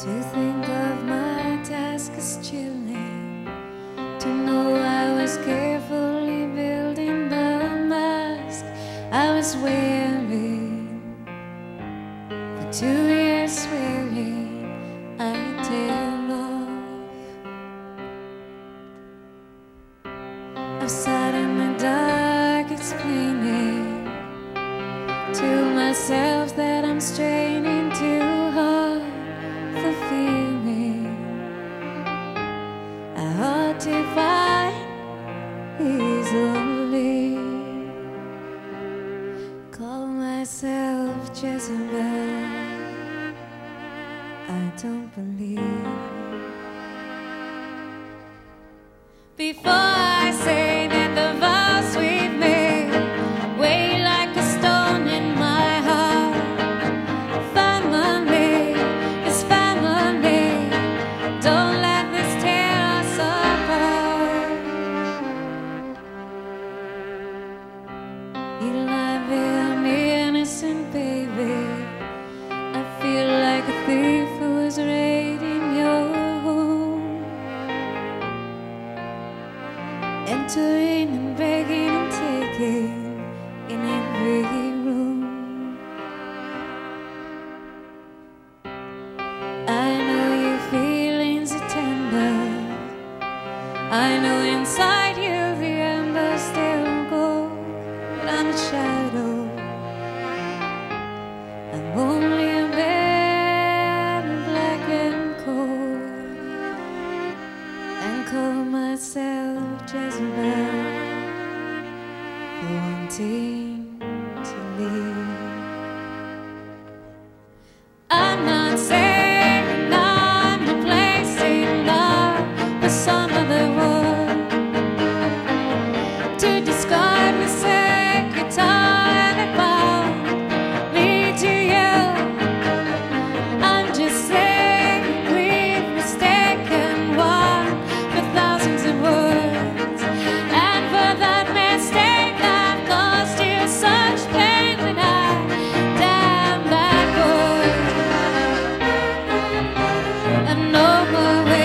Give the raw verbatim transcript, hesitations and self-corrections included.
To think of my task as chilling, to know I was carefully building the mask I was wearing. For two years swearing I'd tell off. I've sat in the dark explaining to myself that I'm straining too hard for feeling I ought to find easily. Call myself Jezebel, I don't believe. Before I say that the vows we've made weigh like a stone in my heart. Family is family, don't let this tear us apart. You lie there, me innocent baby, I feel like a thief who was raiding your home, entering and begging and taking in every room. I know your feelings are tender, I know inside you the embers still go, but I'm a shadow, I'm only a man, black and cold, and call myself Jezebel for wanting to leave. I'm not saying I'm replacing love with some other word to describe the sacred tie that bound me to you. I'm just saying we've mistaken one for thousands of words, and for that mistake I've caused you such pain when I damn backward. And no more